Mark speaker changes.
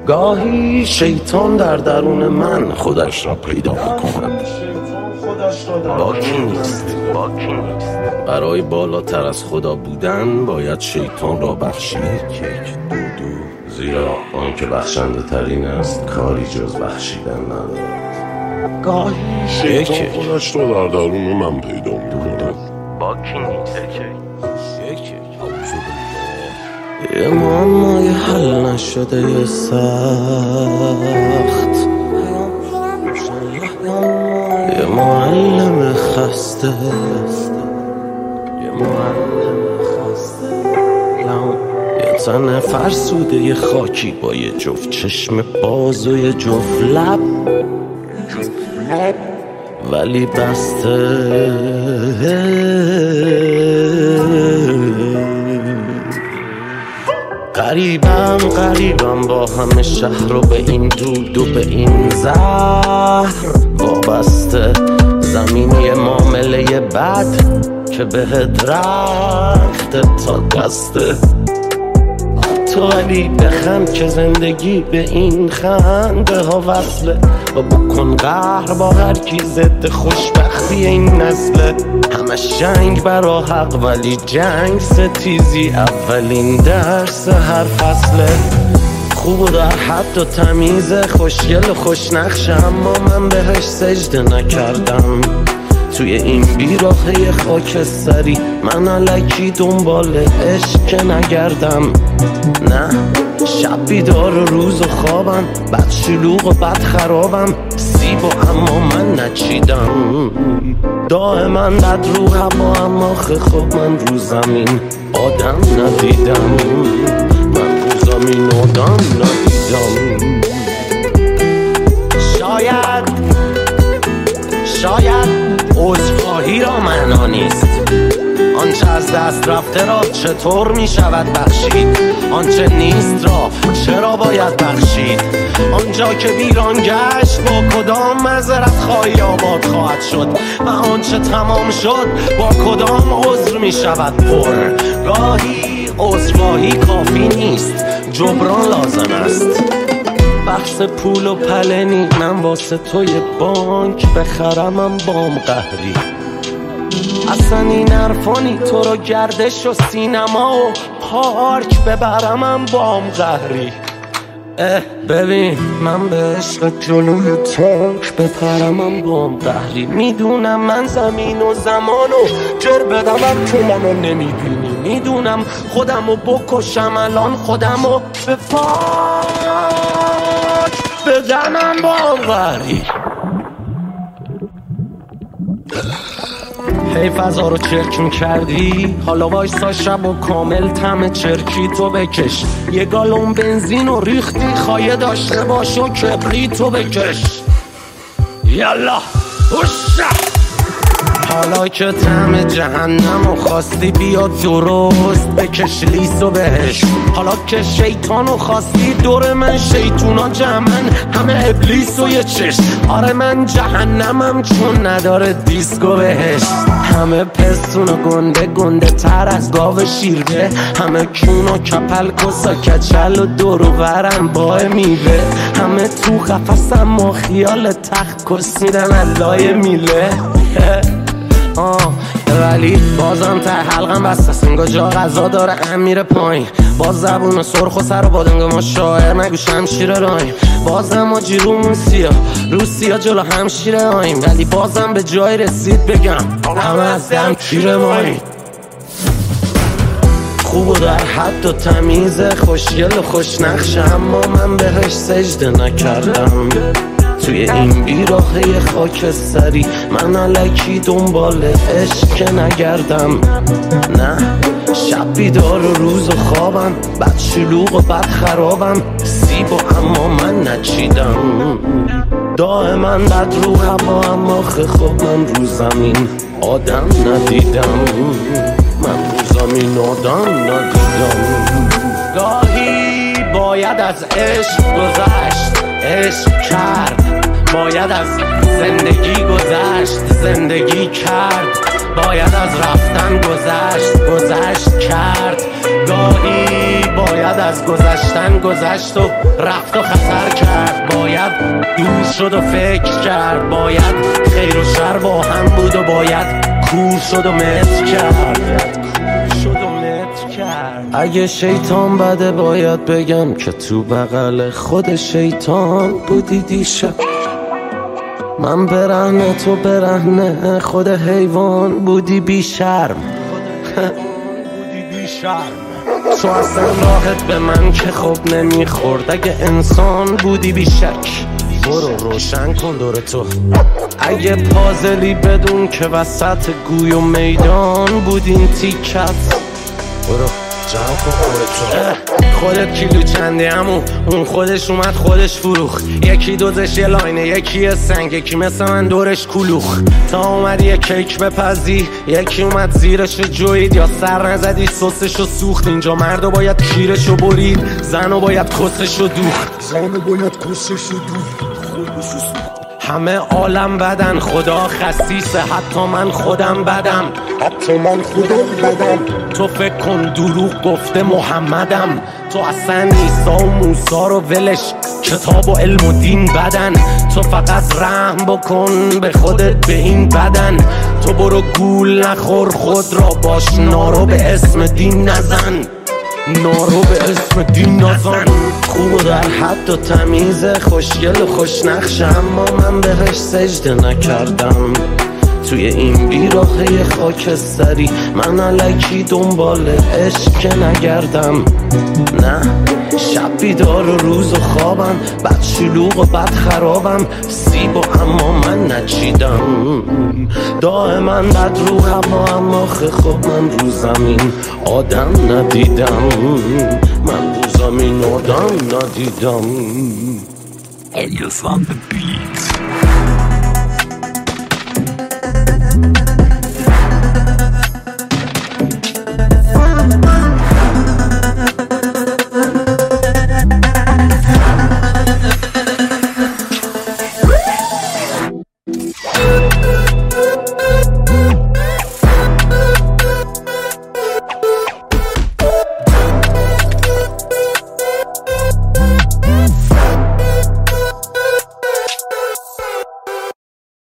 Speaker 1: گاهی شیطان در درون من خودش را پیدا می‌کند. باکی نیست. برای بالاتر از خدا بودن باید شیطان را بخشید. زیرا آن که بخشنده ترین است کاری جز بخشیدن ندارد. گاهی شیطان خودش را در درون من پیدا می‌کند. باکی نیست. یه معمای حل نشده سخت، یه معلم خسته، یه تن فرسوده یه خاکی با یه جفت چشم باز و یه جفت لب ولی بسته. غریبم با همه شهر و به این دود و به این زهر وابسته. زمینی معامله بد که بهت رخته تا دسته. تو علی بخند که زندگی به این خنده ها وصله و بکن قهر با هر کی ضد خوشبختی این نسله. همش جنگ برا حق ولی جنگ ستیزی اولین درس هر فصله. خوب و در حد و تمیز خوشگل و خوشنقشه اما من بهش سجده نکردم. توی این بیراهه خاکستری من الکی دنبال عشق نگردم. نه شب بیدار و روز و خوابم، بد شلوغ و بد خرابم، سیب و اما من نچیدم. دائما بد رو هوا اما خب من رو زمین آدم ندیدم. من رو زمین آدم ندیدم. شاید عذرخواهی را معنا نیست. آنچه از دست رفته را چطور می شود بخشید؟ آنچه نیست را چرا باید بخشید؟ آنجا که ویران گشت با کدام معذرت خواهی آباد خواهد شد؟ و آنچه تمام شد با کدام عذر می شود پر؟ گاهی عذرخواهی کافی نیست، جبران لازم است. بحث پول و پلنی من واسه توی بانک بخرمم بام قهری. اصلا این حرفانی تو رو گردش و سینما و پارک ببرمم بام قهری. ببین من به عشق جلوی تانک بپرمم بام قهری. میدونم من زمین و زمانو جر بدمم تو منو نمیبینی. میدونم خودمو بکشم الان خودمو به پاک بدمم بام قهری. هی فضا رو چرک میکردی، حالا وایسا شب و کامل طعم چرکی تو بکش. یه گالون بنزین و ریختی خواهی داشته باش و کبریتو بکش. یالا هوشا. حالا که طعم جهنم و خواستی بیا درست بکش لیسو بهش. حالا که شیطانو خواستی دور من شیطونا جمعن همه ابلیس و یه چشم. آره من جهنمم چون نداره دیسکو بهش. همه پستون و گنده تر از گاو شیرده. همه کون و کپل کسا کچل و دور و برم با میوه. همه تو قفصم و خیال تخت کس میدن علای میله. ولی بازم ته حلقم بسته انگار جا غذا داره امیر پایین. باز زبون سرخ و سر و بادنگ ما شاعر نگو شمشیر رایم. بازم ما جیرومون سیاه روسیا جلو همشیره آیم. ولی بازم به جای رسید بگم همه از دم کیر ماییم. خوب و در حد و تمیز خوشگل و خوشنقشه اما من بهش سجده نکردم. توی این بیراهه خاکستری من الکی دنبال عشق نگردم. نه شب بیدار و روز و خوابم، بد شلوغ و بد خرابم، سیب و اما من نچیدم. دائما بد رو هوا اما خب من رو زمین آدم ندیدم. من رو زمین آدم ندیدم. گاهی باید از عشق گذشت، عشق کرد. باید از زندگی گذشت، زندگی کرد. باید از رفتن گذشت کرد. گاهی باید از گذشتن گذشت و رفت و خطر کرد، باید دور شد و فکر کرد، باید خیر و شر با هم بود و باید کور شد و متر کرد. اگه شیطان بده باید بگم که تو بغل خود شیطان بودی دیشب. من برهنه تو برهنه خود حیوان بودی بی شرم. تو اصلا راحت به من که خوب نمیخورد. اگه انسان بودی بی شک برو روشن کن دور تو. اگه پازلی بدون که وسط گوی و میدان بودین تیکت، برو جمع کن خودت کیلو چنده همون اون خودش اومد خودش فروخ. یکی دوزش یه لاینه یکی یه سنگ یکی مثل من دورش کلوخ. تا اومد یه کیک بپزی یکی اومد زیرش جوید. یا سر نزدی سسشو سوخت. اینجا مردو باید کیرشو برید زنو باید کسشو دوخت. همه عالم بدن خدا خسیسه حتی من خودم بدم. تو فکر کن دروغ گفته محمدم. تو اصلا عیسی و موسی رو ولش کتاب و علم و دین بدن. تو فقط رحم بکن به خودت به این بدن. تو برو گول نخور خود را باش نارو به اسم دین نزن. نارو به اسم دین نزن. خوب و در حد و تمیز خوشگل و خوشنقش اما من بهش سجده نکردم. توی این بیراهه خاکستری من الکی دنبال عشق که نگردم. نه شب بیدار و روز و خوابم بد شلوغ و بد خرابم. سیب و اما من نچیدم دائما بد رو اما خب من رو زمین آدم ندیدم. من رو زمین آدم ندیدم.
Speaker 2: Elias on the beat.